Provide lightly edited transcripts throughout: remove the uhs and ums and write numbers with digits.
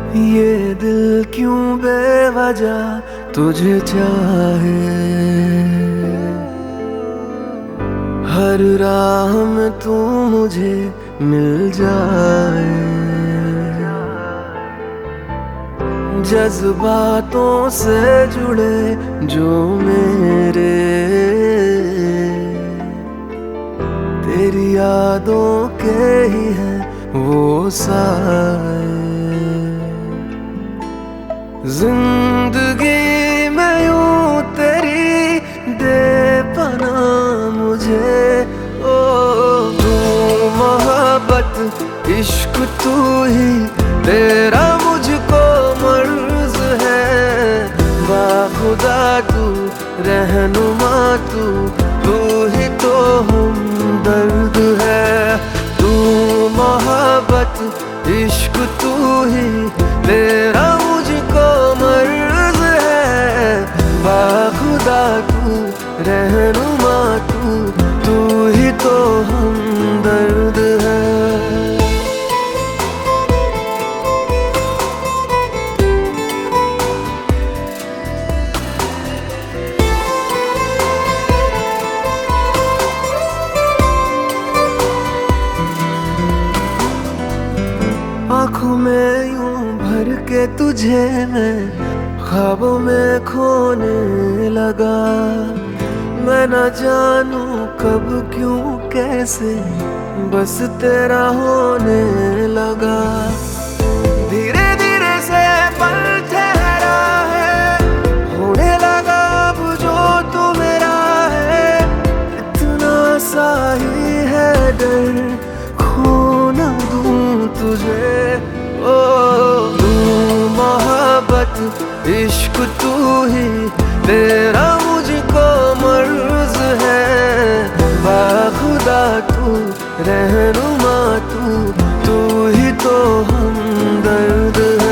ये दिल क्यों बेवजह तुझे चाहे, हर राह में तू मुझे मिल जाए। जज्बातों से जुड़े जो मेरे, तेरी यादों के ही हैं वो साए। जिंदगी में यूं तेरी दे पना मुझे, ओ तू मोहब्बत इश्क तू ही, तेरा मुझको मर्ज है। बाखुदा तू रहनुमा तू ही तो हमदर्द है। तू मोहब्बत इश्क तू ही, तेरा मुझको मर्ज है। बाखुदा तू रहनुमा तू ही तो हमदर्द है। आँखों में यूं भर के तुझे मैं ख्वाबों में खोने लगा। मैं न जानूं कब क्यों कैसे बस तेरा होने लगा। धीरे धीरे से पल ठहरा है, होने लगा अब जो तू मेरा है। इतना सा ही है डर, खो न दूं तुझे। ओ तू मोहब्बत इश्क तू ही, तेरा मुझको मर्ज है। बाखुदा तू रहनुमा तू ही तो हमदर्द है।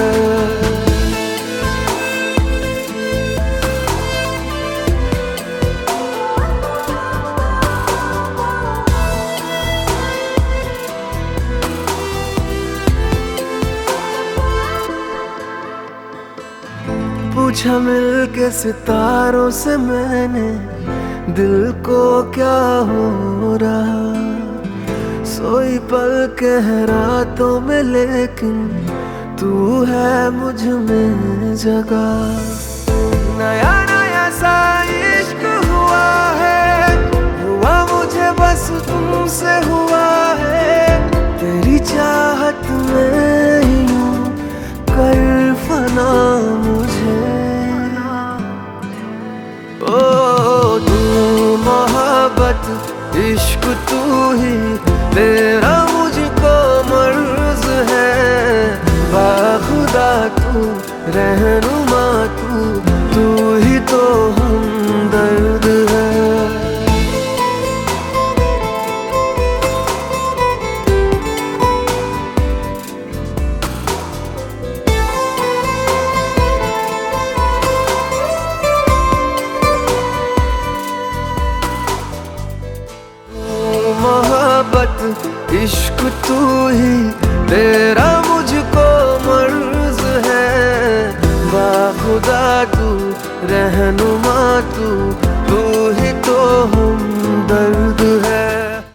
पूछा मिल के सितारों से मैंने, दिल को क्या हो रहा। सोई पल कह रातों में लेकिन तू है मुझ में जगा। नया नया सा इश्क हुआ है, हुआ मुझे बस तुमसे हुआ है। तेरी चाहत में यूं कर फना मुझे। ओ तू मोहब्बत इश्क तू ही, तेरा मुझको मर्ज है। बाखुदा तू रहनुमा तू ही तो हमदर्द है। मोहब्बत इश्क तू ही, तेरा मुझको मर्ज है। बाखुदा तू रहनुमा तू ही